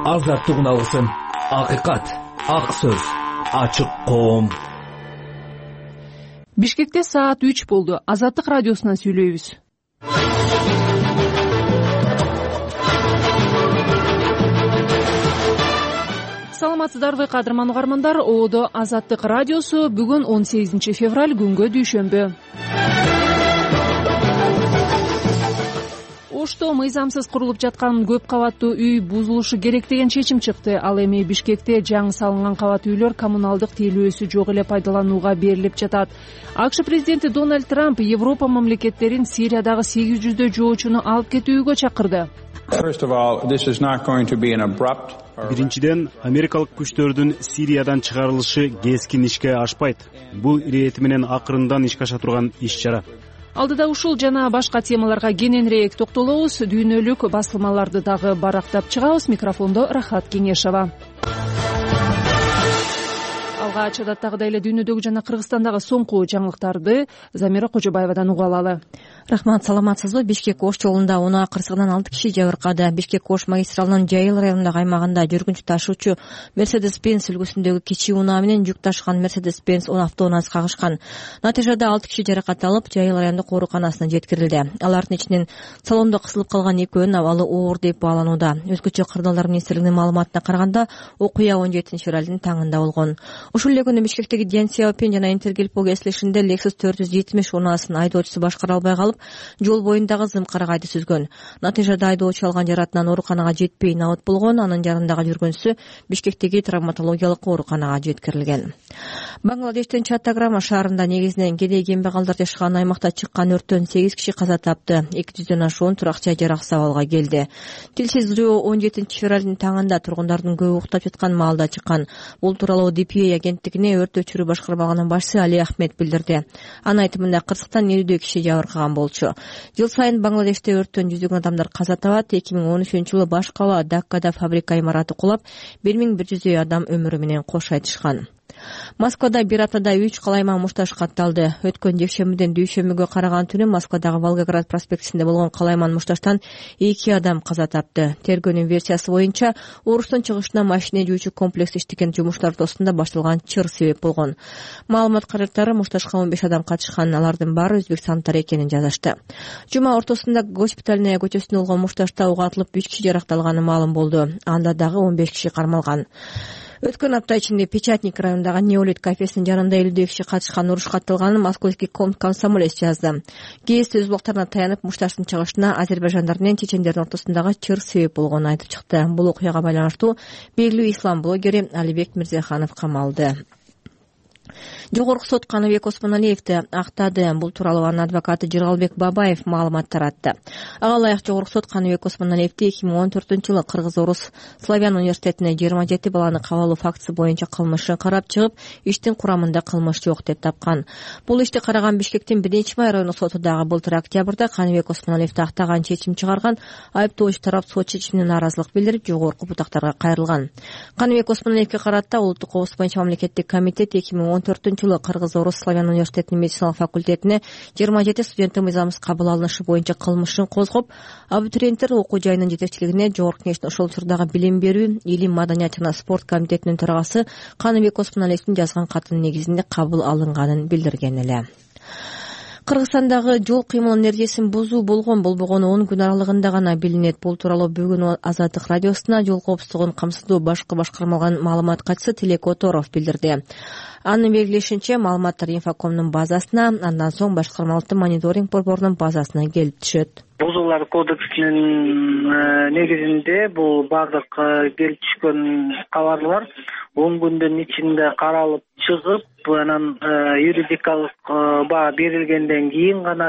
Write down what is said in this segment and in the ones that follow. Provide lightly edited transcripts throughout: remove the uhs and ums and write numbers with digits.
азаттыгын алсын. Акыйкат, ак сөз, ачык коом. Бишкекте саат 3 болду. Азаттык радиосунан сүйлөйбүз. Саламатсыздарбы кадырман угармандар? Оодо Азаттык радиосу бүгүн 18 февраль күнгө дүйшөмбү. Ошто мыйзамсыз курулуп жаткан көп кабаттуу үй бузулушу керек деген чечим чыкты. Ал эми Бишкекте жаңы салынган кабат үйлөр коммуналдык тейлөөсү жок эле пайдаланууга берилип жатат. АКШ президенти Дональд Трамп Европа мамлекеттерин Сириядагы 800 жоочуну алып кетүүгө чакырды. Биринчиден, америкалык күчтөрдүн Сириядан чыгарылышы кескин ишке ашпайт. Бул ирети менен акырындан ишке аша турган иш-чара. Алдыда ушул жана башка темаларга кененирээк токтолобуз. Дүйнөлүк басылмаларды дагы барактап чыгабыз. Микрофондо Рахат Кеңешова. Алгач адаттагыдай эле дүйнөдөгү жана Кыргызстандагы соңку жаңылыктарды Замира Кожобаевадан уга алалы. Рахмат, саламатсызбы? Бишкек-Ош жолунда унаа кырсыгынан 6 киши жабыркады. Бишкек-Ош магистралынын Жайыл районундагы аймагында жүргүнчү ташуучу Мерседес-Бенц үлгүсүндөгү кичи унаа менен жүк ташыган Мерседес-Бенц автоунаасы кагышкан. Натыйжада 6 киши жаракат алып, Жайыл райондук ооруканасына жеткирилди. Алардын ичинен салондо кысылып калган экөөнүн абалы оор деп бааланууда. Өзгөчө Кырдаалдар министрлигинин маалыматына караганда, окуя 17 февралдын таңында болгон. Ушул эле күнү Бишкектеги Диян Сяопин жана Интергелпо кесилишинде Lexus 470 унаасын айдоочусу башкара албай калып, жол боюндагы зымкарагайды сүзгөн. Натыйжада айдоочу алган жаратынан ооруканага жетпей набыт болгон. Анын жанындагы жүргүнчүсү Бишкектеги травматологиялык ооруканага жеткирилген. Бангладештин Чаттаграма шаарында негизинен кедей кембагалдар жашаган аймакта чыккан өрттөн 8 киши каза тапты. 200дөн ашуун турак жай жарак абалга келди. Тилсиз жөө 17 февралдын таңында тургундардын көбү уктап жаткан маалда чыккан. Бул тууралуу DPA агенттигине өрт өчүрүү башкармагынын башчысы Али Ахмед билдирди. Анын айтымында кырсыктан 50 киши жабыркаган болчу. Жыл сайын Бангладеште өрттөн жүздөгөн адамдар каза табат. 2013-жылы баш кала Даккада фабрика имараты кулап, 1100 адам өмүрү менен кош айтышкан. Москвада бир аптада 3 калайма мушташ катталды. Өткөн жекшембиден дүйшөмбүгө караган түнү Москвадагы Волгоград проспектисинде болгон калайман мушташтан 2 адам каза тапты. Тергөөнүн версиясы боюнча, уруштун чыгышына машина жууучу комплекс иштеген жумуштар ортосунда башталган чыр себеп болгон. Маалымат каражаттары мушташка 15 адам катышкан, алардын баары өзбекстандыктар экенин жазышты. Жума ортосунда Госпитальная көчөсүндө болгон мушташта ук атылып 3 киши жаракталганы маалым болду. Анда дагы 15 киши кармалган. Өткөн апта ичинде Печатник районундагы Неолит кафесинин жанында 50 киши катышкан уруш катталганын Московский комсомолец жазды. ГС өз булактарына таянып, мушташтын чыгышына азербайжандар менен чечендердин ортосундагы чыр себеп болгонун айтып чыкты. Бул окуяга байланыштуу белгилүү ислам блогери Алибек Мирзаханов камалды. Жогорку сот Каныбек Осмоналиевди актады. Бул тууралуу анын адвокаты Жыргалбек Бабаев маалымат таратты. Ага ылайык Жогорку сот Каныбек Осмоналиевди 2014-жылы Кыргыз-Орус Славян университетине 27 баланы кабылуу фактысы боюнча кылмышын карап чыгып, иштин курамында кылмыш жок деп тапкан. Бул ишти караган Бишкектин 1-май райондук соту дагы былтыр октябрда Каныбек Осмоналиевди актаган чечим чыгарган. Айыптоочу тарап сот чечимине нааразылык билдирип, жогорку бутактарга кайрылган. Каныбек Осмоналиевге карата Улуттук коопсуздук боюнча мамлекеттик комитет 2014-жылы Кыргыз-Орус Славян университетинин медициналык факультетине 27 студенттин мыйзамсыз кабыл алынышы боюнча кылмышын козгоп, абитуриенттер окуу жайынын жетекчилигине Жогорку Кеңештин ошол учурдагы билим берүү, илим, маданият жана спорт комитетинин төрагасы Каныбек Осмоналиевдин жазган катынын негизинде кабыл алынганын билдирген эле. Кыргызстандагы жол кыймылынын эрежесин бузуу болгон болбогону 10 күн аралыгында гана билинет. Бул тууралуу бүгүн Азаттык радиосуна жол коопсуздугун камсыздоо башкы башкармалган маалымат катчысы Тилек Оторов билдирди. Анын белгилешинче, маалыматтар Инфокомдун базасына, андан соң башкармалыктын мониторинг борборунун базасына келип түшөт. Бузуулар кодексинин негизинде бул бардык келип түшкөн кабарлар 10 күндүн ичинде каралып чыгып, анан юридикалык баа берилгенден кийин гана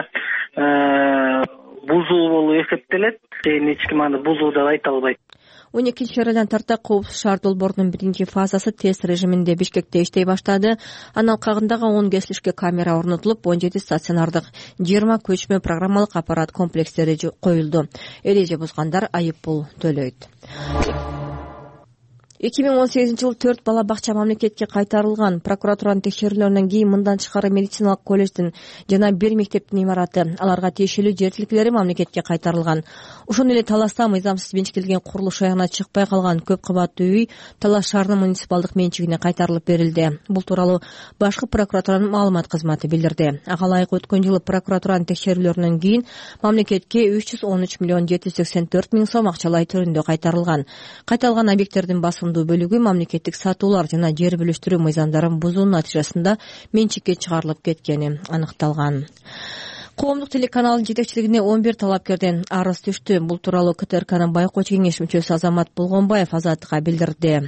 бузуу болуп эсептелет. Эч ким аны бузуу деп айта албайт. 12 февралдан тарта Коопсуз шаар долбоорунун 1-фазасы тест режиминде Бишкекте иштей баштады. Анын алкагындагы 10 кесилишке камера орнотулуп, 17 стационардык, 20 көчмө программалык аппарат комплекстери коюлду. Эреже бузгандар айып пул төлөйт. 2018-жылы 4 бала бакча мамлекетке кайтарылган. Прокуратуранын текшерүүлөрүнөн кийин мындан тышкары медициналык колледждин жана 1 мектептин имараты, аларга тиешелүү жер тилкелери мамлекетке кайтарылган. Ошондой эле Таласта мыйзамсыз менчиктелген курулуш аягына чыкпай калган көп кабаттуу үй Талас шаарынын муниципалдык менчигине кайтарылып берилди. Бул тууралуу башкы прокуратуранын маалымат кызматы билдирди. Ага ылайык өткөн жылы прокуратуранын текшерүүлөрүнөн кийин мамлекетке 313 миллион 784 миң сом акчалай түрүндө кайтарылган. Кайталган объекттердин басымдуу бөлүгү мамлекеттик сатуулар жана жер бөлүштүрүү мыйзамдарын бузуу натыйжасында менчикке чыгарылып кеткени аныкталган. Коомдук телеканалдын жетекчилигине 11 талапкерден арыз түштү. Бул тууралуу КТРКнын Байкоч кеңеш мүчөсү Азамат Булгонбаев Азаттыкка билдирди.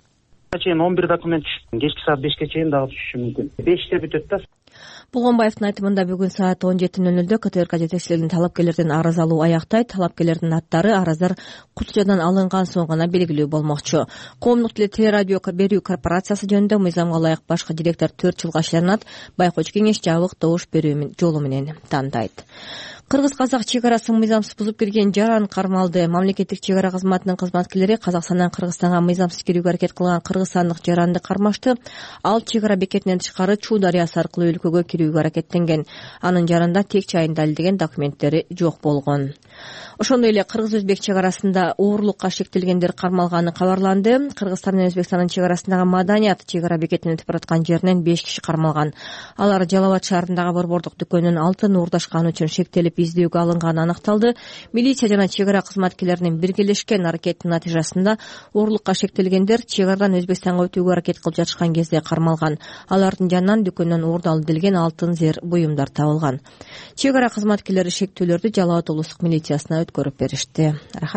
11 документ түштү. Кечки саат 5ке чейин дагы түшүшү мүмкүн. 5те бүтөт да. Булгонбаевдин айтымында бүгүн саат 17:00 КТРК жетекчилигинин талапкерлерден арыз алуу аяктайт. Талапкерлердин аттары арыздар кутчадан алынган соң гана белгилүү болмокчу. Коомдук телерадио берүү корпорациясы жөнүндө мыйзамга ылайык башкы директор 4 жылга иштенет. Байкоч кеңеш жабык добуш берүү жолу менен тандайт. Кыргыз-казак чек арасын мыйзамсыз бузуп кирген жаран кармалды. Мамлекеттик чек ара кызматынын кызматкерлери Казакстандан Кыргызстанга мыйзамсыз кирүүгө аракет кылган кыргызстандык жаранды кармашты. Ал чек ара бекетинен тышкары Чуу дарыясы аркылуу өлкөгө кирүүгө аракеттенген. Анын жаранда тек чайын далилдеген документтери жок болгон. Ошондой эле кыргыз-өзбек чек арасында оорлукка шектелгендер кармалганы кабарланды. Кыргызстан менен Өзбекстандын чек арасындагы Маданият чек ара бекетинен өтүп бараткан жеринен 5 киши кармалган. Алар Жалал Абад шаарындагы борбордук дүкөнүнөн алтын уурдашканы үчүн шектелип издөөгө алынганы аныкталды. Милиция жана чек ара кызматкерлеринин биргелешкен аракетинин натыйжасында оорлукка шектелгендер чек арадан Өзбекстанга өтүүгө аракет кылып жатышкан кезде кармалган. Алардын жанынан дүкөндөн уурдалып делген алтын зер буюмдар табылган. Чек ара кызматкерлери шектүүлөрдү Жалал Абад облустук милициясына өткөрүп беришти.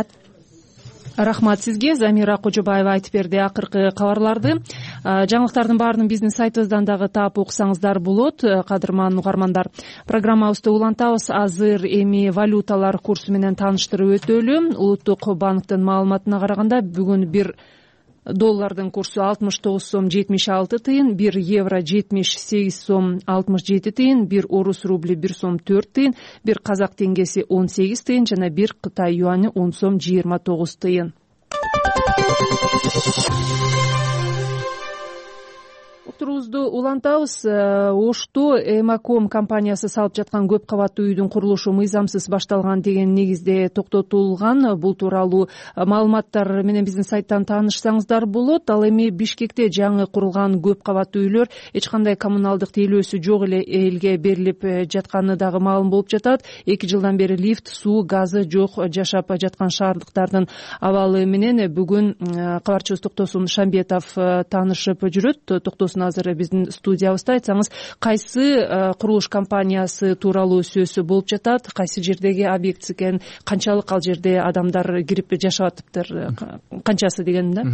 Рахмат сизге. Замира Кожобаева айтып берди акыркы кабарларды. Жаңылыктардын баарынын биздин сайтыбыздан дагы таап окусаңыздар болот. Кадырман угармандар, программабызды улантабыз. Азыр эми валюталар курсу менен тааныштырып өтөлү. Улуттук банктын маалыматына караганда бүгүн бир доллардын курсу 69 сом 76 тыйын, 1 евро 78 сом 67 тыйын, 1 орус рубли 1 сом 4 тыйын, 1 казак теңгеси 18 тыйын жана 1 Кытай юани 10 сом 29 тыйын. Турубузду улантабыз. Ошто Эмаком компаниясы салып жаткан көп кабаттуу үйдүн курулушу мыйзамсыз башталган деген негизде токтотулган. Бул тууралуу маалыматтар менен биздин сайттан таанышсаңыздар болот. Ал эми Бишкекте жаңы курулган көп кабаттуу үйлөр эч кандай коммуналдык тейлөөсү жок эле элге берилип жатканы дагы маалым болуп жатат. 2 жылдан бери лифт, суу, газы жок жашап жаткан шаардыктардын абалы менен бүгүн кабарчыбыз Токтосун Шамбетов таанышып жүрөт. Токтосун азыр биздин студиябызда. Айтсаңыз, кайсы курулуш компаниясы тууралуу сөз болуп жатат, кайсы жердеги объект экен, канчалык ал жерде адамдар кирип жашап атыптыр, канчасы деген да?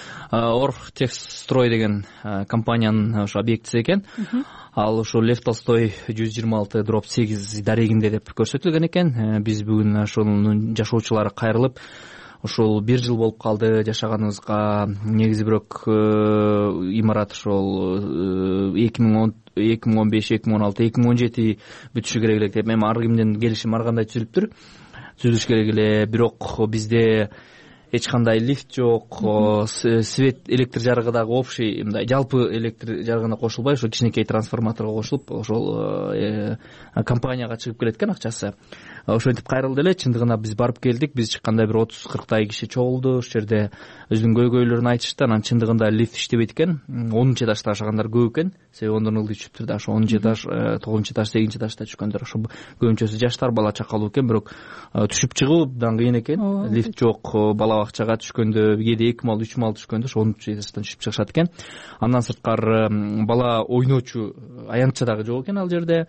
Оргтехстрой деген компаниянын ошо объектиси экен. Ал ошо Лев Толстой 126/8 дарегинде деп көрсөтүлгөн экен. Биз бүгүн ошонун жашоочулары кайрылып, ошол 1 жыл болуп калды жашаганыбызга. Негизи бирок имарат ошол 2015, 2016, 2017 бүтүшү керек эле деп эми ар кимдин келишим ар кандай түзүлүптүр. Түзүлүш керек эле, бирок бизде эч кандай лифт жок, свет, электр жарыгы дагы общий, мындай жалпы электр жарыгына кошулбай, ошо кичинекей трансформаторго кошулуп, ошол компанияга чыгып келет экен акчасы. Ошентип кайрылды эле. Чындыгында биз барып келдик. Биз чыкканда бир 30-40 киши чогулду. Ошол жерде өзүнүн көйгөйлөрүн айтышты. Анан чындыгында лифт иштебейт экен. 10-чу этажда жашагандар көп экен. Себеби ондон ылдый түшүптүр да. Ошо 10-чу этаж, 9-чу этаж, 8-чи этажда түшкөндөр. Ошо көбүнчөсү жаштар, бала чакалуу экен. Бирок түшүп чыгуу абдан кыйын экен. Лифт жок. Бала бакчага түшкөндө, кээде 2 мал, 3 мал түшкөндө ошо 10-чу этаждан түшүп чыгышат экен. Андан сырткары бала ойноочу аянтча дагы жок экен ал жерде.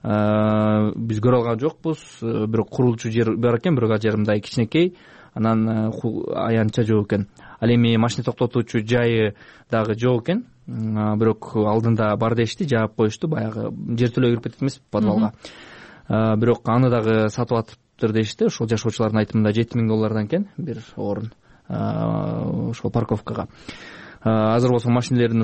Биз көрө алган жокпуз. Бирок курулчу жер бар экен, бирок ал жер мындай кичинекей. Анан аянтча жок экен. Ал эми машина токтотуучу жайы дагы жок экен. Бирок алдында бар дешти, жаап коюшту. Баягы жертөлөгө кирип кетет эмес подвалга. Бирок аны дагы сатып атыптыр дешти. Ошол жашоочулардын айтымында $7000 экен бир орун ошол парковкага. азыр болсо машинелердин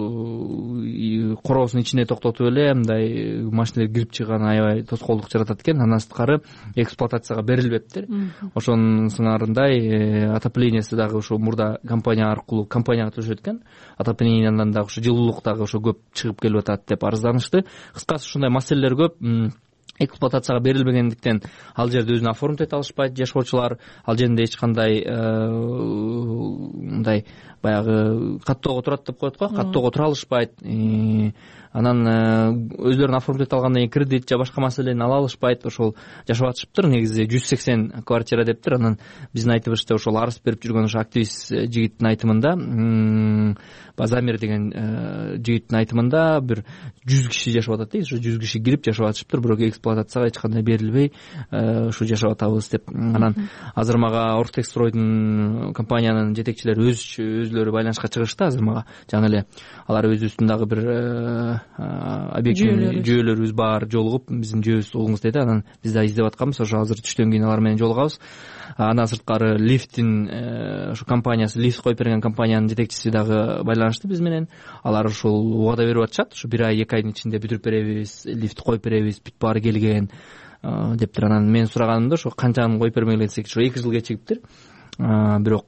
ошол короосунун ичине токтотуп эле мындай машинелер кирип чыгганы аябай тоскоолдук жаратат экен. Андан сырткары эксплуатацияга берилбептир. Ошонун сыңарындай отоплениясы дагы ошо мурда компания аркылуу компанияга түшөт экен. Отоплениядан дагы ошо жылуулук дагы ошо көп чыгып келип атат деп арызданышты. Кыскасы ушундай маселелер көп. Эксплуатацияга берилбегендиктен ал жерде өзүн оформить эте алышпайт жашоочулар. Ал жерде эч кандай мындай баягы каттоого турат деп коет го, каттоого тура алышпайт. Анан өздөрүн оформить эте алгандан кийин кредит же башка маселени ала алышпайт. Ошол жашап атышыптыр. Негизи 180 квартира дептир. Анан биздин айтыбызча ошол арыз берип жүргөн ошо активист жигиттин айтымында, Базамир деген жигиттин айтымында бир 100 киши жашап атат дейт. Ошо 100 киши кирип жашап атышыптыр, бирок эксплуатацияга эч кандай берилбей ушу жашап атабыз деп. Анан азыр мага Ортекстройдун компаниянын жетекчилери өзүлөрү байланышка чыгышты. Азыр мага жаңы эле алар өзүбүздүн дагы бир объект жүйөлөрүбүз бар, жолугуп биздин жүйөбүздү угуңуз деди. Анан биз да издеп атканбыз. Ошо азыр түштөн кийин алар менен жолугабыз. Андан сырткары лифттин ошо компаниясы, лифт коюп берген компаниянын жетекчиси дагы байланышты биз менен. Алар ушул убада берип атышат. Ошо 1 ай 2 айдын ичинде бүтүрүп беребиз, лифт коюп беребиз, бүт баары келген дептир. Анан мен сураганымда ошо канчаны коюп бермегиле десек, ошо 2 жыл кечигиптир. Бирок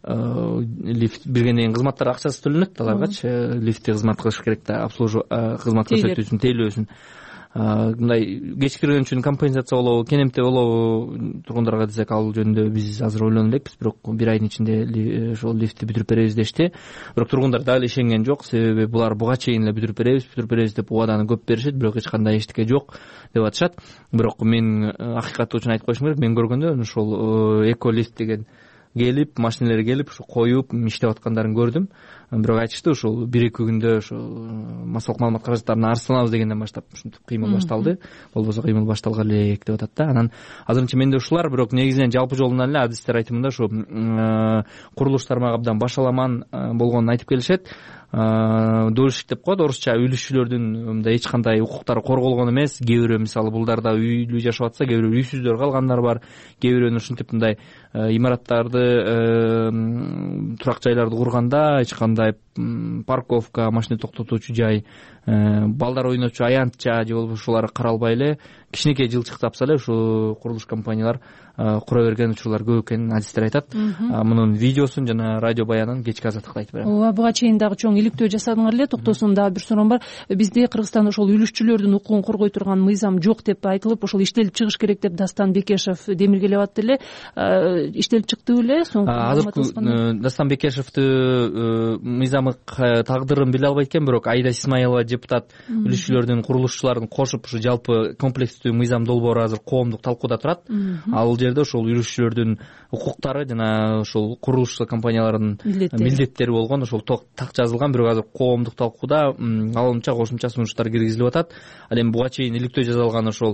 лифт бергенден кийин кызматтар акчасы төлөнөт аларгачы. Лифтти кызмат кылыш керек да, обслуживание кызмат көрсөтүү үчүн, тейлөө үчүн. Мындай кечикирген үчүн компенсация болобу, кенемте болобу тургундарга десек, ал жөнүндө биз азыр ойлонуп элекпиз. Бирок 1 айдын ичинде ошол лифтти бүтүрүп беребиз дешти. Бирок тургундар дагы эле ишенген жок. Себеби булар буга чейин эле бүтүрүп беребиз деп убаданы көп беришет, бирок эч кандай эчтеке жок деп атышат. Бирок мен акыйкаты үчүн айтып коюшум керек, мен көргөндө ошол эко лифт деген келип, машиналар келип, ушу коюп, иштеп аткандарын көрдүм. Бирок айтышты ушул 1-2 күндө ошо массалык маалымат каражаттарын арызданабыз дегенден баштап ушинтип кыймыл башталды. Болбосо кыймыл башталган элек деп атат да. Анан азырынча менде ушулар, бирок негизинен жалпы жолунан эле адистер айтымында ушу курулуш тармагы абдан башаламан болгонун айтып келишет. Дольщик деп коет орусча, үйлүшчүлөрдүн мындай эч кандай укуктары корголгон эмес. Кээ бирөө мисалы булдарда үйлүү жашап атса, кээ бирөө үйсүздөр калгандар бар. Кээ бирөө ушинтип мындай имараттарды, турак жайларды курганда эч кандай парковка, машина токтотуучу жай, балдар ойночу аянтча же болбосо ушулар каралбай эле кичинекей жылчык тапса эле ушу курулуш компаниялар кура берген учурлар көп экенин адистер айтат. Мунун видеосун жана радио баянын кечки азаттыкта айтып берем. Ооба, буга чейин дагы чоң иликтөө жасадыңар эле. Токтосун дагы бир суроом бар. Бизде Кыргызстанда ошол үйлүшчүлөрдүн укугун коргой турган мыйзам жок деп айтылып, ошол иштелип чыгыш керек деп Дастан Бекешев демилгелеп атты эле. Иштелип чыкты беле? Азыр Дастан Бекешевди мыйзамы тагдырын биле албайт экен, бирок Аида Исмаилова депутат үйлүшчүлөрдүн, курулушчулардын кошуп ушу жалпы комплекстүү мыйзам долбоору азыр коомдук талкууда турат. Ал жерде ошол үйлүшчүлөрдүн укуктары жана ошол курулуш компанияларынын милдеттери болгон, ошол так жазылган, бирок азыр коомдук талкууда алынча кошумча сунуштар киргизилип атат. Ал эми буга чейин иликтөө жасалган ошол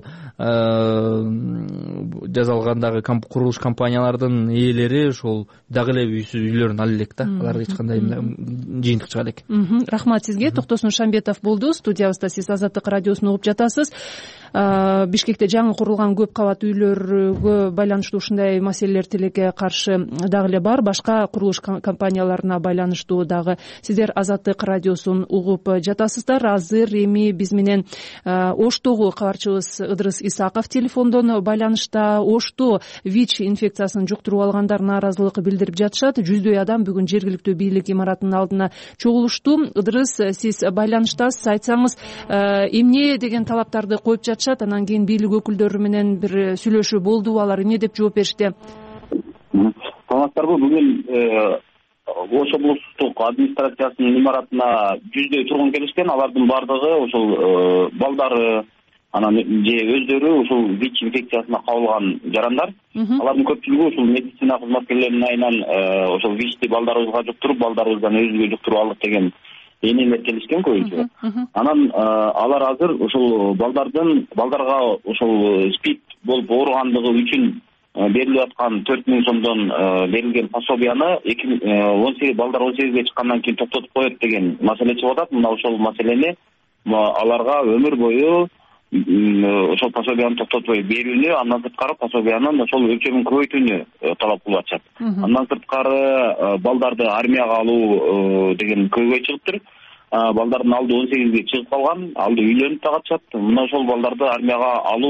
жазалгандагы курулуш компаниялардын ээлери ошол дагы эле үйсүз үйлөрүн ала элек да. Алар эч кандай жыйынтык чыга элек. Рахмат сизге. Токтосун Шамбетов болду. Студиябызда сиз Азаттык радиосун угуп жатасыз. Бишкекте жаңы курулган көп кабат үйлөргө байланыштуу ушундай маселелер тилекке каршы дагы эле бар. Башка курулуш компанияларына байланыштуу дагы сиздер Азаттык радиосун угуп жатасыздар. Азыр эми биз менен Оштогу кабарчыбыз Ыдырыс Исаков телефондон байланышта. Ошто ВИЧ инфекциясын жуктуруп алгандар нааразылык билдирип жатышат. Жүздөй адам бүгүн жергиликтүү бийлик имаратынын алдына чогулушту. Ыдырыс, сиз байланыштасыз, айтсаңыз эмне деген талаптарды коюп жатышат? Анан кийин бийлик өкүлдөрү менен бир сүйлөшүү болдубу? Алар эмне деп жооп беришти? Саламатсыздарбы? Бүгүн Ош облустук администрациясынын имаратына жүздөй тургун келишкен. Алардын бардыгы ошол балдары анан же өздөрү ушул ВИЧ инфекциясына кабылган жарандар. Алардын көпчүлүгү ушул медицина кызматкерлеринин айынан ошол ВИЧти балдарыбызга жуктуруп, балдарыбыздан өзүбүзгө жуктуруп алдык деген энелер келишкен көбүнчө. Анан алар азыр ушул балдарга ушул СПИД болуп ооругандыгы үчүн берилип аткан 4000 сомдон берилген пособияны 18 балдар 18ге чыккандан кийин токтотуп коет деген маселе чыгып атат. Мына ошол маселени аларга өмүр бою ошол пособияны токтотпой берүүнү, андан сырткары пособиянын ошол өлчөмүн көбөйтүүнү талап кылып атышат. Андан сырткары балдарды армияга алуу деген көйгөй чыгыптыр. Балдардын алды 18-ге чыгып калган, алды үйлөнүп да катышат. Мына ошол балдарды армияга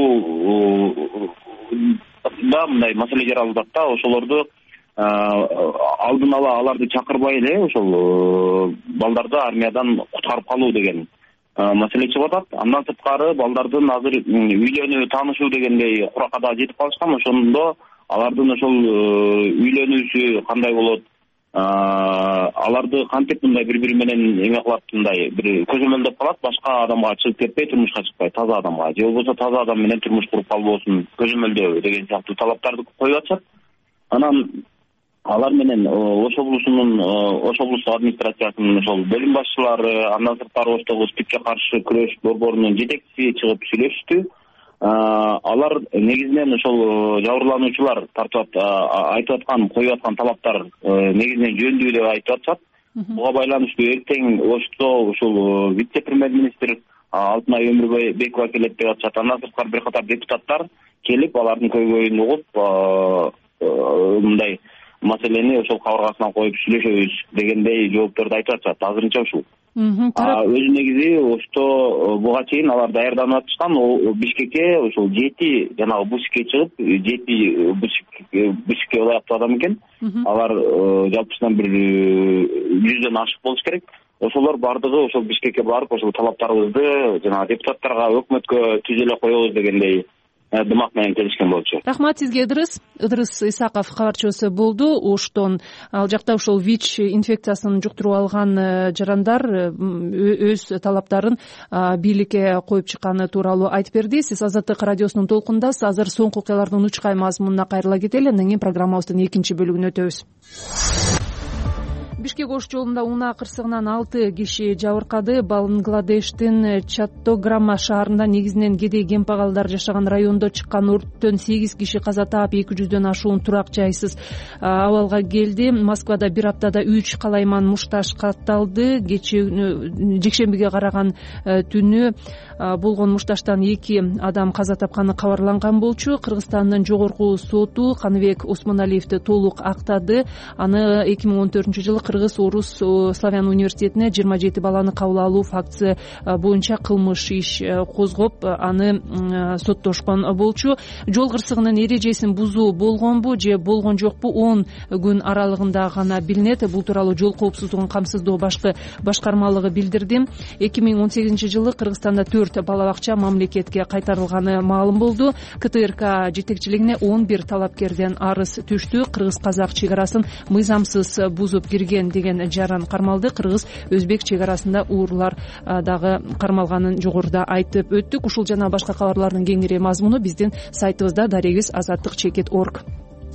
алуу да мындай маселе жаралып атат да, ошолорду алдын ала аларды чакырбай эле ошол балдарды армиядан куткарып калуу деген маселе чыгып атат. Андан сырткары балдардын азыр үйлөнүү, таанышуу дегендей куракка жетип калышкан. Ошондо алардын ошол үйлөнүүсү кандай болот, аларды кантип мындай бири-бири менен эме кылат, мындай бир көзөмөлдөп калат, башка адамга чыгып кетпей, турмушка чыкпай, таза адамга же болбосо таза адам менен турмуш куруп калбоосун көзөмөлдөө деген сыяктуу талаптарды коюп атышат. Анан алар менен Ош облустук администрациясынын ошол бөлүм башчылары, андан сырткары Оштогу СПИДке каршы күрөш борборунун жетекчиси чыгып сүйлөшүштү. Алар негизинен ошол жабырлануучулар айтып аткан, коюп аткан талаптар негизинен жөндүү деп айтып атышат. Буга байланыштуу эртең Ошто ушул вице-премьер-министр Алтынай Өмүрбекова келет деп атышат. Андан сырткары бир катар депутаттар келип, алардын көйгөйүн угуп, мындай маселени ошол кабыргасынан коюп сүйлөшөбүз дегендей жоопторду айтып атышат. Азырынча ушул. Өзү негизи Ошто буга чейин алар даярданып атышкан. Бишкекке ошол 7 жанагы бусикке чыгып, 7 бусикке ылайыктуу адам экен. Алар жалпысынан бир 100дөн ашык болуш керек. Ошолор бардыгы ошол Бишкекке барып, ошол талаптарыбызды жанагы депутаттарга, өкмөткө түзө эле коебуз дегендей дымак менен келишкен болчу. Рахмат сизге, Ыдырыс Исаков кабарчыбыз болду. Оштон ал жакта ошол ВИЧ инфекциясын жуктуруп алган жарандар өз талаптарын бийликке коюп чыкканы тууралуу айтып берди. Сиз Азаттык радиосунун толкундасыз. Азыр соңку окуялардын учкай мазмунуна кайрыла кетели, андан кийин программабыздын экинчи бөлүгүнө өтөбүз. Бишкек Ош жолунда унаа кырсыгынан 6 киши жабыркады. Бангладештин Чаттограмма шаарында негизинен кедей кемпагалдар жашаган райондо чыккан өрттөн 8 киши каза таап, 200дөн ашуун турак жайсыз абалга келди. Москвада бир аптада 3 калайман мушташ катталды. Жекшембиге караган түнү болгон мушташтан 2 адам каза тапканы кабарланган болчу. Кыргызстандын жогорку соту Каныбек Осмоналиевди толук актады. Аны 2014-жылы Кыргыз-Орус славян университетине 27 баланы кабыл алуу фактысы боюнча кылмыш иш козгоп, аны соттошкон болчу. Жол кырсыгынын эрежесин бузуу болгонбу же болгон жокпу 10 күн аралыгында гана билинет. Бул тууралуу жол коопсуздугун камсыздоо башкармалыгы билдирди. 2018-жылы Кыргызстанда 4 бала бакча мамлекетке кайтарылганы маалым болду. КТРК жетекчилигине 11 талапкерден арыз түштү. Кыргыз-казак чек арасын мыйзамсыз бузуп кирген деген жаран кармалды. Кыргыз-өзбек чек арасында уурлар дагы кармалганын жогоруда айтып өттүк. Ушул жана башка кабарлардын кеңири мазмуну биздин сайтыбызда дарегиз azаттык.org.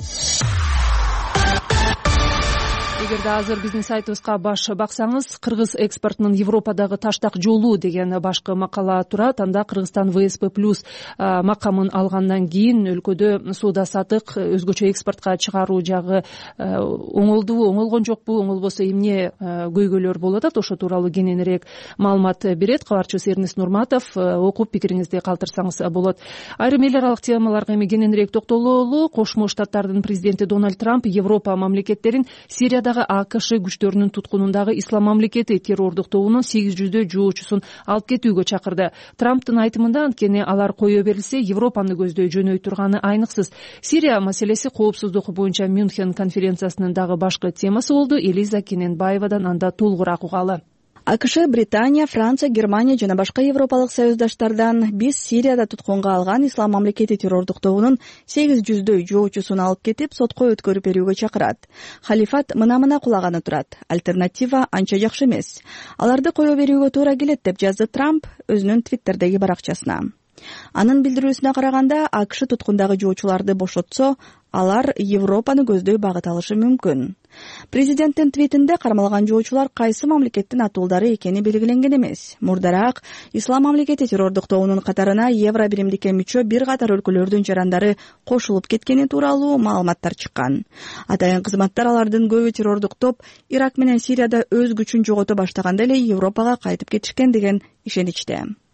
Эгерде азыр биздин сайтыбызга баш баксаңыз, кыргыз экспортунун Европадагы таштак жолу деген башкы макала турат. Анда Кыргызстан ВСП+ макамын алгандан кийин өлкөдө соода сатык, өзгөчө экспортко чыгаруу жагы оңолдубу, оңолгон жокпу, оңолбосо эмне көйгөйлөр болуп атат, ошо тууралуу кененирээк маалымат берет кабарчыбыз Эрнест Нурматов. Окуп пикириңизди калтырсаңыз болот. Айрым эл аралык темаларга эми кененирээк токтололу. Кошмо Штаттардын президенти Дональд Трамп Европа мамлекеттерин Сириядагы АКШ күчтөрүнүн туткунундагы Ислам мамлекети террордук тобунун 800 жоочусун алып кетүүгө чакырды. Трамптын айтымында, анткени алар кое берилсе, Европаны көздөй жөнөй турганы айныксыз. Сирия маселеси коопсуздук боюнча Мюнхен конференциясынын дагы башкы темасы болду. Элиза Кененбаевадан анда толугураак угалы. АКШ, Британия, Франция, Германия жана башка европалык союздаштардан биз Сирияда туткунга алган Ислам мамлекети террордук тобунун 800 жоочусун алып кетип, сотко өткөрүп берүүгө чакырат. Халифат мына кулаганы турат. Альтернатива анча жакшы эмес. Аларды кое берүүгө туура келет деп жазды Трамп өзүнүн Твиттердеги баракчасына. Анын билдирүүсүнө караганда, АКШ туткундагы жоочуларды бошотсо, алар Европаны көздөй багыт алышы мүмкүн. Президенттин твитинде кармалган жоочулар кайсы мамлекеттин атуулдары экени белгиленген эмес. Мурдараак Ислам мамлекети террордук тобунун катарына Евро биримдикке мүчө бир катар өлкөлөрдүн жарандары кошулуп кеткени тууралуу маалыматтар чыккан. Атайын кызматтар алардын көбү террордук топ Ирак менен Сирияда өз күчүн жогото баштаганда эле Европага кайтып кетишкен деген ишеничте.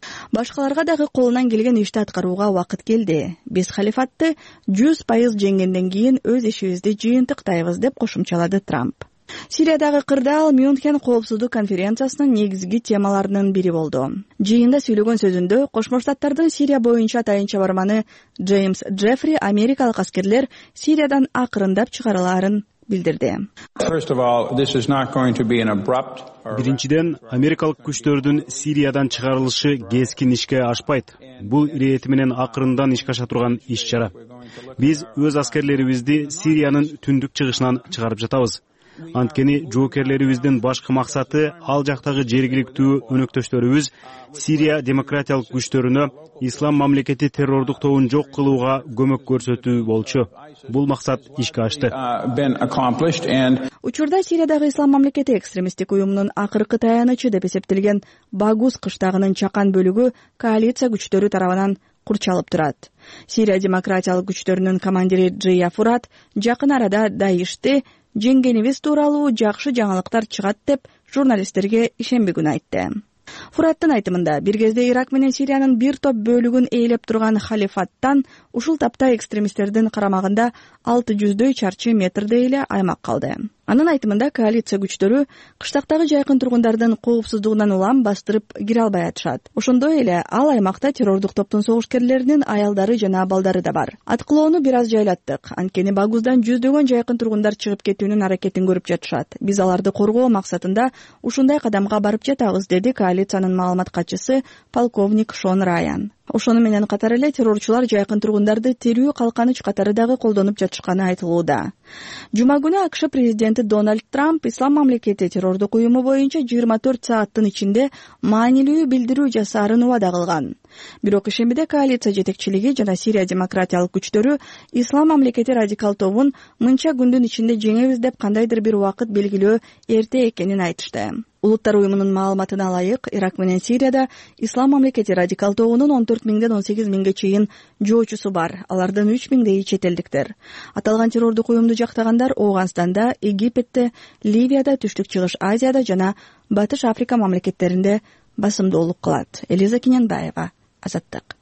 Башкаларга дагы колунан келген ишти аткарууга убакыт келди. Биз халифатты 100% жеңгенден кийин өз ишибизди жыйынтыктайбыз деп кошумчалады Трамп. Сириядагы кырдаал Мюнхен коопсуздук конференциясынын негизги темаларынын бири болду. Жыйында сүйлөгөн сөзүндө Кошмо Штаттардын Сирия боюнча атайынча барманы Джеймс Джеффри америкалык аскерлер Сириядан акырындап чыгарылаарын билдирди. Биринчиден, америкалык күчтөрдүн Сириядан чыгарылышы кескин ишке ашпайт. Бул ирети менен акырындан ишке аша турган иш-чара. Биз өз аскерлерибизди Сириянын түндүк чыгышынан чыгарып жатабыз. Анткени жоокерлерибиздин башкы максаты ал жактагы жергиликтүү өнөктөштөрүбүз Сирия демократиялык күчтөрүнө ислам мамлекети террордук тобун жок кылууга көмөк көрсөтүү болчу. Бул максат ишке ашты. Учурда Сириядагы ислам мамлекети экстремисттик уюмунун акыркы таянычы деп эсептелген Багус кыштагынын чакан бөлүгү коалиция күчтөрү тарабынан курчалып турат. Сирия демократиялык күчтөрүнүн командири Джия Фурат жакын арада Даишти жеңгенибиз тууралуу жакшы жаңылыктар чыгат деп журналисттерге ишемби күнү айтты. Фураттын айтымында бир кезде Ирак менен Сириянын бир топ бөлүгүн ээлеп турган халифаттан ушул тапта экстремисттердин карамагында 600 чарчы метрдей эле аймак калды. Анын айтымында коалиция күчтөрү кыштактагы жайкын тургундардын коопсуздугунан улам бастырып кире албай атышат. Ошондой эле ал аймакта террордук топтун согушкерлеринин аялдары жана балдары да бар. Аткылоону бир аз жайлаттык. Анткени Багуздан жүздөгөн жайкын тургундар чыгып кетүүнүн аракетин көрүп жатышат. Биз аларды коргоо максатында ушундай кадамга барып жатабыз, деди коалициянын маалымат катчысы полковник Шон Райан. Ошону менен катар эле террорчулар жайкын тургундарды терүү калканыч катары дагы колдонуп жатышканы айтылууда. Жума күнү АКШ президенти Дональд Трамп ислам мамлекети террордук уюму боюнча 24 сааттын ичинде маанилүү билдирүү жасаарын убада кылган. Бирок ишембиде коалиция жетекчилиги жана Сирия демократиялык күчтөрү ислам мамлекети радикал тобун мынча күндүн ичинде жеңебиз деп кандайдыр бир убакыт белгилөө эрте экенин айтышты. Улуттар уюмунун маалыматына ылайык, Ирак менен Сирияда ислам мамлекети радикал тобунун 14 миңден 18 миңге чейин жоочусу бар. Алардын 3 миңдейи чет элдиктер. Аталган террордук уюмду жактагандар Ооганстанда, Египетте, Ливияда, Түштүк Чыгыш Азияда жана Батыш Африка мамлекеттеринде басымдуулук кылат. Элиза Киненбаева, Азаттык.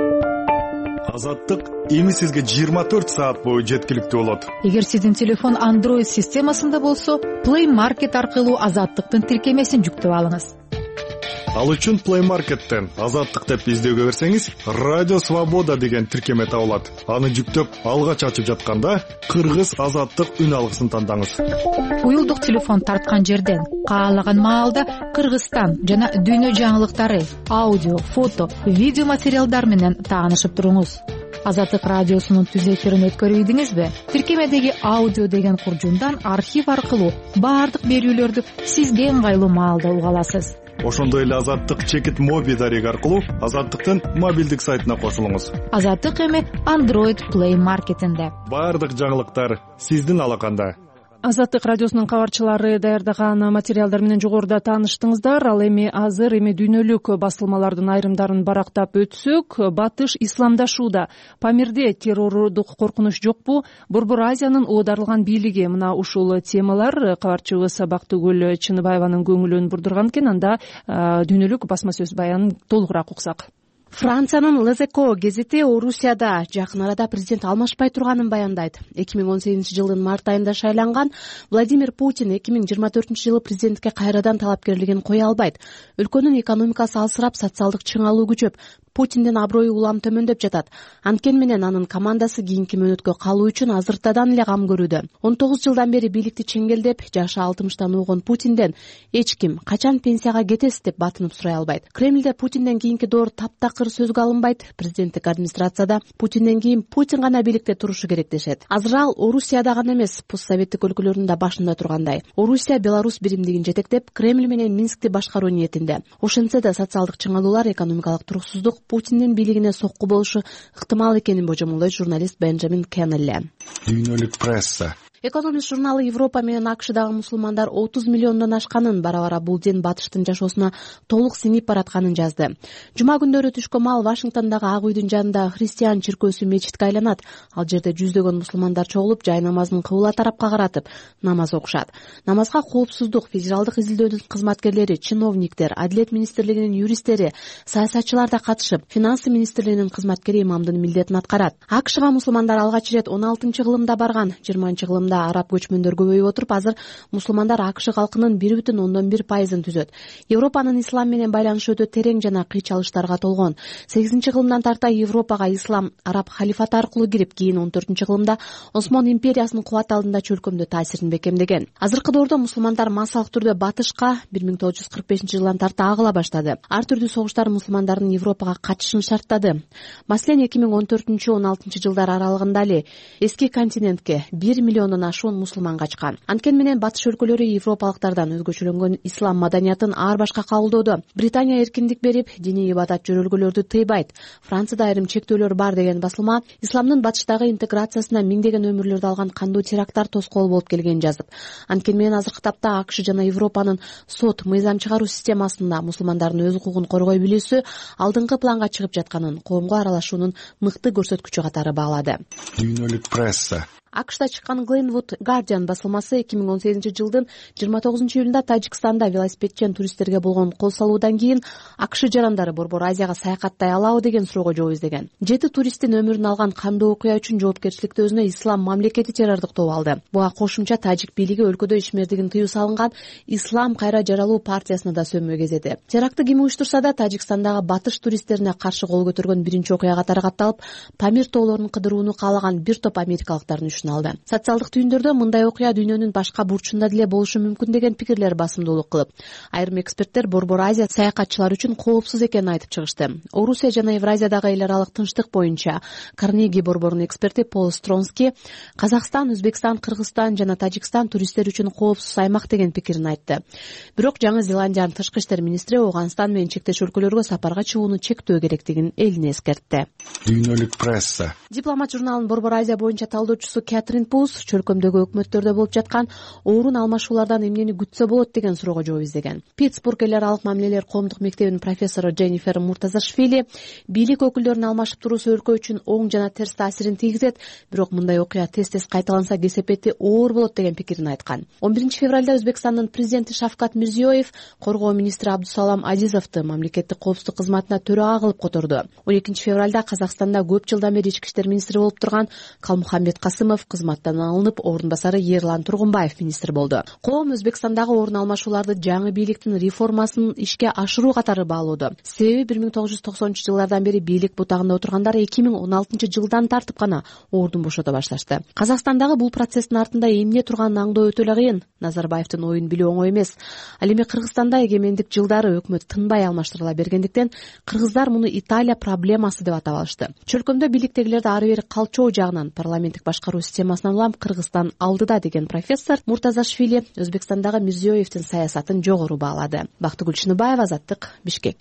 Азаттык эми сизге 24 саат бою жеткиликтүү болот. Эгер сиздин телефон Android системасында болсо, Play Market аркылуу Азаттыктын тиркемесин жүктөп алыңыз. Ал үчүн Play Market'тен Азаттык деп издөөгө берсеңиз, Радио Свобода деген тиркеме табылат. Аны жүктөп алгач ачып жатканда Кыргыз Азаттык үн алгысын тандаңыз. Уюлдук телефон тарткан жерден каалаган маалда Кыргызстан жана дүйнө жаңылыктары, аудио, фото, видео материалдар менен таанышып туруңуз. Азаттык радиосунун түз эфирин өткөрүп ийдиңизби? Тиркемедеги аудио деген куржундан архив аркылуу баардык берүүлөрдү сизге ыңгайлуу маалда уга аласыз. Ошондой эле Азаттык чекит моби дареги аркылуу Азаттыктын мобилдик сайтына кошулуңуз. Азаттык эми Android Play Market'инде. Баардык жаңылыктар сиздин алаканда. Азаттык радиосунун кабарчылары даярдаган материалдар менен жогоруда тааныштыңыздар. Ал эми азыр дүйнөлүк басылмалардын айрымдарын барактап өтсөк, Батыш исламдашууда Памирде террордук коркунуч жокпу? Борбор Азиянын оодарылган бийлиги. Мына ушул темалар кабарчыбыз Бактыгүл Чыныбаеванын көңүлүн бурдурган экен. Анда дүйнөлүк басма сөз баянын толугураак уксак. Франциянын Лезеко гезити Орусияда жакын арада президент алмашпай турганын баяндайт. 2018 жылдын март айында шайланган Владимир Путин 2024 жылы президентке кайрадан талапкерлигин кое албайт. Өлкөнүн экономикасы алсырап, социалдык чыңалуу күчөп, Путиндин аброю улам төмөндөп жатат. Анткени менен анын командасы кийинки мөөнөткө калуу үчүн азыртадан эле кам көрүүдө. 19 жылдан бери бийликти чеңгелдеп, жашы 60тан уугон Путинден эч ким качан пенсияга кетесиз деп батынып сурай албайт. Кремлде Путинден кийинки доор таптакыр сөзгө алынбайт. Президенттик администрацияда Путинден кийин Путин гана бийликте турушу керек дешет. Азыр ал Орусияда гана эмес, постсоветтик өлкөлөрдүн да башында тургандай. Орусия Беларусь биримдигин жетектеп, Кремль менен Минскти башкаруу ниетинде. Ошентсе да социалдык чыңалуулар, экономикалык туруксуздук Путиндин бийлигине сокку болушу ыктымал экенин божомолдойт журналист Бенджамин Кеннелли. Дүйнөлүк пресса Экономист журналы Европа менен АКШдагы мусулмандар 30 миллиондон ашканын, бара-бара бул дин батыштын жашоосуна толук сиңип баратканын жазды. Жума күндөрү түшкө маал Вашингтондагы Ак үйдүн жанындагы христиан чиркөөсү мечитке айланат. Ал жерде жүздөгөн мусулмандар чогулуп, жай намазын кыбла тарапка каратып намаз окушат. Намазга коопсуздук, федералдык изилдөөнүн кызматкерлери, чиновниктер, Адилет министрлигинин юристтери, саясатчылар да катышып, финансы министрлигинин кызматкери имамдын милдетин аткарат. АКШга мусулмандар алгач ирет 16-кылымда барган. 20-кылымда араб көчмөндөр көбөйүп отуруп, азыр мусулмандар АКШ калкынын 1,1% түзөт. Европанын ислам менен байланышы өтө терең жана кыйчалыштарга толгон. 8-кылымдан тарта Европага ислам араб халифаты аркылуу кирип, кийин 14-кылымда Осмон империясынын кубат алдында чөлкөмдө таасирин бекемдеген. Азыркы доордо мусулмандар массалык түрдө батышка 1945-жылдан тарта агыла баштады. Ар түрдүү согуштар мусулмандардын Европага качышын шарттады. Маселен 2014-16 жылдар аралыгында эле эски континентке 1 миллиондон ашуун мусулман качкан. Анткени менен батыш өлкөлөрү европалыктардан өзгөчөлөнгөн ислам маданиятын ар башка кабылдоодо. Британия эркиндик берип, диний ибадат жөрөлгөлөрдү тыйбайт. Францияда айрым чектөөлөр бар деген басылма исламдын батыштагы интеграциясына миңдеген өмүрлөрдү алган кандуу теракттар тоскоол болуп келгенин жазып. Анткени менен азыркы тапта АКШ жана Европанын сот, мыйзам чыгаруу системасында мусулмандардын өз укугун коргой билүүсү алдыңкы планга чыгып жатканын коомго аралашуунун мыкты көрсөткүчү катары баалады. Дүйнөлүк пресса АКШда чыккан Glenwood Guardian басылмасы 2018-жылдын 29-июлунда Тажикстанда велосипедчен туристтерге болгон кол салуудан кийин АКШ жарандары Борбор Азияга саякаттай алабы деген суроого жооп издеген. 7 туристтин өмүрүн алган кандуу окуя үчүн жоопкерчиликти өзүнө ислам мамлекети террордуктоп алды. Буга кошумча тажик бийлиги өлкөдө ишмердигин тыюу салынган Ислам кайра жаралуу партиясына да сөмө кезеди. Терактты ким уюштурса да Тажикстандагы батыш туристтерине каршы кол көтөргөн биринчи окуя катары катталып, Памир тоолорун кыдырууну каалаган бир топ америкалыктардын алды. Социалдык түйүндөрдө мындай окуя дүйнөнүн башка бурчунда деле болушу мүмкүн деген пикирлер басымдуулук кылып, айрым эксперттер Борбор Азия саякатчылар үчүн коопсуз экенин айтып чыгышты. Орусия жана Евразиядагы эл аралык тынчтык боюнча Карнеги борборунун эксперти Пол Стронски Казакстан, Өзбекстан, Кыргызстан жана Тажикстан туристтер үчүн коопсуз аймак деген пикирин айтты. Бирок Жаңы Зеландиянын тышкы иштер министри Ооганстан менен чектеш өлкөлөргө сапарга чыгууну чектөө керектигин элине эскертти. Дүйнөлүк пресса Дипломат журналынын Борбор Азия боюнча талдоочусу Кэтрин Пус чөлкөмдөгү өкмөттөрдө болуп жаткан орун алмашуулардан эмнени күтсө болот деген суроого жооп издеген. Питтсбург эл аралык мамилелер коомдук мектебинин профессору Дженнифер Муртазашвили бийлик өкүлдөрүнүн алмашып туруусу өлкө үчүн оң жана терс таасирин тийгизет, бирок мындай окуя тез-тез кайталанса кесепети оор болот деген пикирин айткан. 11 февралда Өзбекстандын президенти Шавкат Мирзиёев коргоо министри Абдусалам Азизовду мамлекеттик коопсуздук кызматына төрага кылып которду. 12 февралда Казакстанда көп жылдан бери ички иштер министри болуп турган Калмухаммед Касымов кызматтан алынып, орун басары Ерлан Тургунбаев министр болду. Коом Өзбекстандагы орун алмашууларды жаңы бийликтин реформасын ишке ашыруу катары баалоодо. Себеби 1990-жылдардан бери бийлик бутагында отургандар 2016-жылдан тартып гана ордун бошото башташты. Казакстандагы бул процесстин артында эмне турганын аңдоо өтө эле кыйын. Назарбаевдин оюн билүү оңой эмес. Ал эми Кыргызстанда эгемендик жылдары өкмөт тынбай алмаштырыла бергендиктен кыргыздар муну Италия проблемасы деп атап алышты. Чөлкөмдө бийликтегилерди ары бери калчоо жагынан парламенттик башкаруу системасынан улам Кыргызстан алдыда деген профессор Муртазашвили Өзбекстандагы Мирзиёевдин саясатын жогору баалады. Бактыгүл Чыныбаева, Азаттык, Бишкек.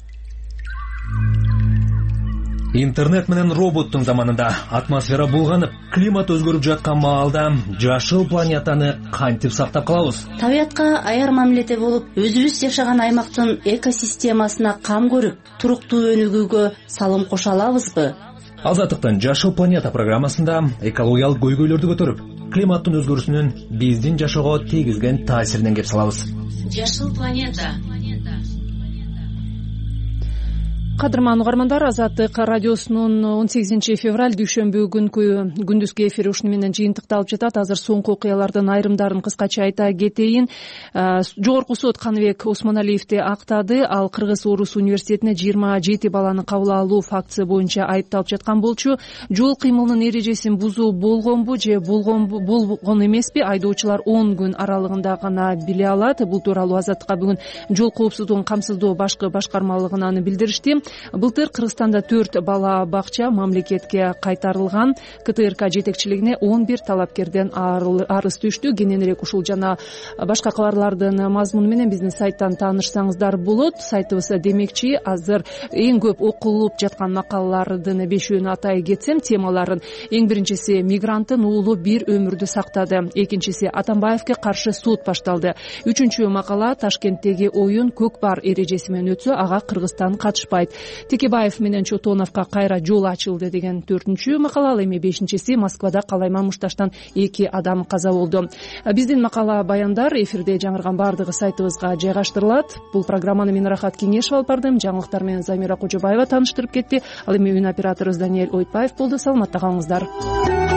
Интернет менен роботтун заманында атмосфера булганып, климат өзгөрүп жаткан маалда жашыл планетаны кантип сактап калабыз? Табиятка аяр мамиледе болуп, өзүбүз жашаган аймактын экосистемасына кам көрүп, туруктуу өнүгүүгө салым кошо алабызбы? Азаттыктын Жашыл планета программасында экологиялык көйгөйлөрдү көтөрүп, климаттын өзгөрүүсүнүн биздин жашоого тийгизген таасиринен кеп салабыз. Жашыл планета. Кадырман угармандар, Азаттык радиосунун 18 февраль дүйшөмбү күнкү күндүзгү эфири ушуну менен жыйынтыкталып жатат. Азыр соңку окуялардын айрымдарын кыскача айта кетейин. Жогорку сот Каныбек Осмоналиевди актады. Ал Кыргыз Орус университетине 27 баланы кабыл алуу фактысы боюнча айыпталып жаткан болчу. Жол кыймылынын эрежесин бузуу болгонбу же болгон эмеспи? Айдоочулар 10 күн аралыгында гана биле алат. Бул тууралуу Азаттыкка бүгүн жол коопсуздугун камсыздоо башкы башкармалыгынан билдиришти. Былтыр Кыргызстанда 4 бала бакча мамлекетке кайтарылган. КТРК жетекчилигине 11 талапкерден арыз түштү. Кененирээк ушул жана башка кабарлардын мазмуну менен биздин сайттан таанышсаңыздар болот. Сайтыбызда демекчи азыр эң көп окулуп жаткан макалалардын 5-өөнү атай кетсем, темаларын эң биринчиси мигранттын уулу бир өмүрдү сактады, экинчиси Атамбаевге каршы суд башталды, үчүнчү макала Ташкенттеги оюн көк бар эрежеси менен өтсө ага Кыргызстан катышпайт, Текебаев менен Чотоновго кайра жол ачылды деген 4-чү макала, ал эми 5-си Москвада калайма мушташтан 2 адам каза болду. Биздин макала баяндар эфирде жаңырган баардыгы сайтыбызга жайгаштырылат. Бул программаны мен Рахат Кеңешов алып бардым, жаңылыктар менен Замира Кожобаева тааныштырып кетти. Ал эми үн операторубуз Даниэль Ойтбаев болду. Саламатта калыңыздар.